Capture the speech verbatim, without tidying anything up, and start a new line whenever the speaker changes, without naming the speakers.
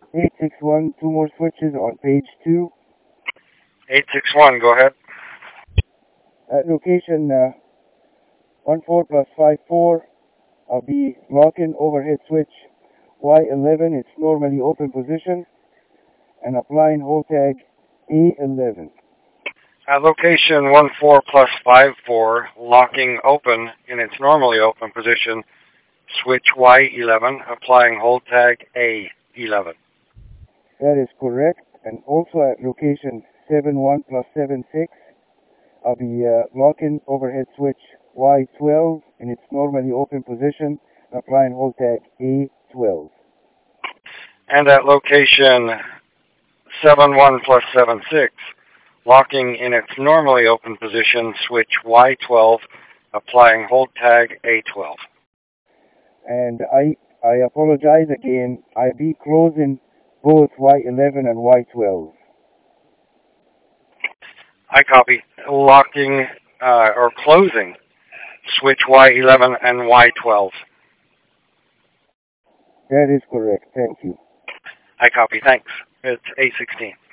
eight six one, two more switches on page two.
eight six one, go ahead.
At location uh, one four plus five four, I'll be locking overhead switch Y eleven, its normally open position, and applying hold tag A eleven.
At location one four plus five four, locking open in its normally open position, switch Y eleven, applying hold tag A eleven.
That is correct. And also at location seven one plus seven six, I'll be uh, locking overhead switch Y twelve in its normally open position, applying hold tag A twelve.
And at location seven one plus seven six, locking in its normally open position, switch Y twelve, applying hold tag A twelve.
And I I apologize again. I'll be closing both Y eleven and Y twelve.
I copy. Locking uh, or closing switch Y eleven and Y twelve.
That is correct. Thank you.
I copy. Thanks. It's A sixteen.